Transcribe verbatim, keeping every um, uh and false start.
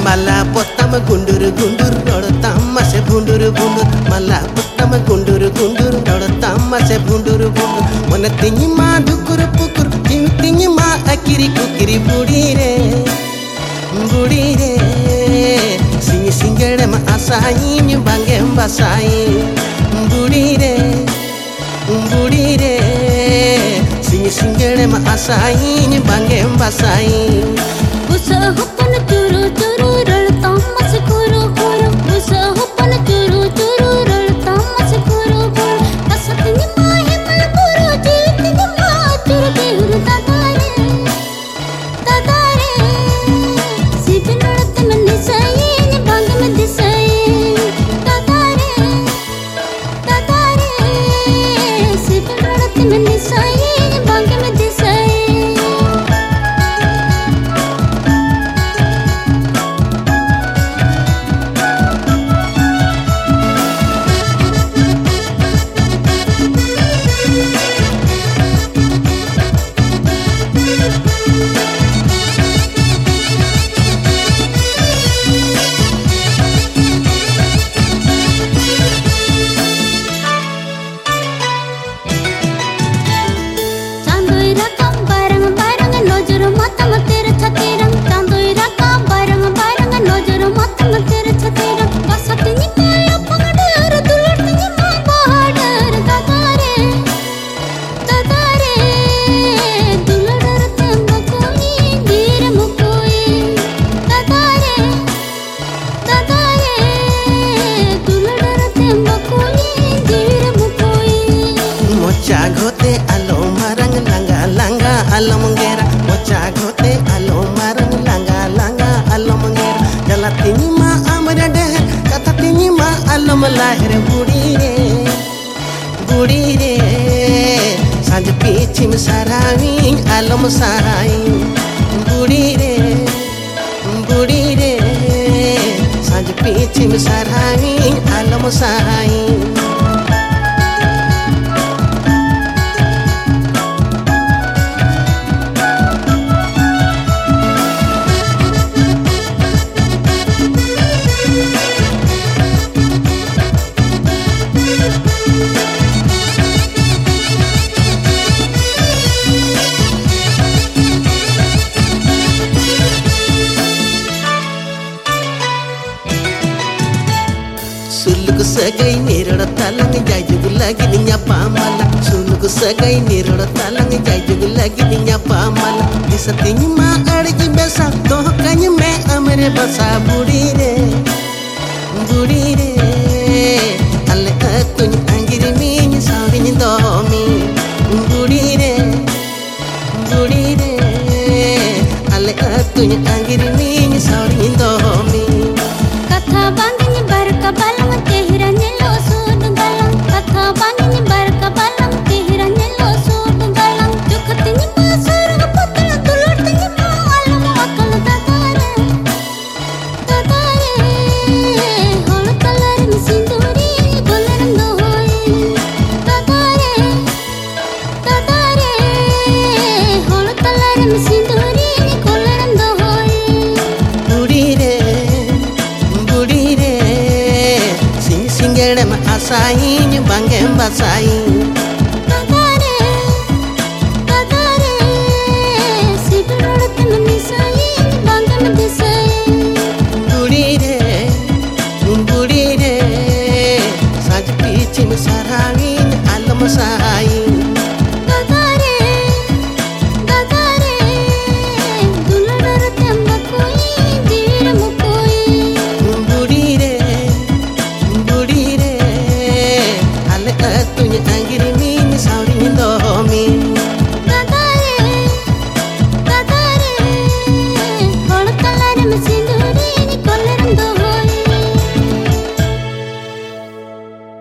Mala potam gundur gundur rodotam mase bundur bundur. Mala potam gundur gundur rodotam mase bundur bundur. Mana tingi ma dukur pukur, tingi ma akiri kukiri budi re, budi re. Singi singere ma asai ni bange basai, budi re, budi re. Singi singere ma asai ni bange basai. Usa hopan churu churu roltam mase kuru kuru. Usa hopan churu churu roltam mase kuru kuru. Kasat ni ma himal puru jit ni ma churu behuru tatare tatare. Sibinarat man nisai ni bang man disai tatare tatare. Sibinarat man nisai ni bang man disai. Mocagote alo marang langa langa alo mengera. Mocagote alo marang langa langa alo mengera. Galatini ma amra deh, katatini ma alo malahir budi re, budi re. Sanj pichim sarawi alo masai, budi re, budi re. Sanj pichim sarawi alo masai. Suluk sagai nirada talang jai jug lagi ninya pamala. Suluk sagai nirada talang jai jug lagi ninya pamala. Disatini ma adji besa to kany me amre basa budi re, budi re. Alle atun angiri min saudini domi, budi re, budi re. Alle atun angiri min saudini domi. Katha bangini barka balang tehirane lo sud galang. Katha bangini barka balang tehirane lo sud galang. Jukatini ma sarga patla dulatini ma alam akal tatare tatare. Hol kalar mi sinduri golaram dohoi tatare tatare. Hol kalar mi sinduri golaram dohoi. Budi re, budi re. Sing singere ma asai ni bange basai.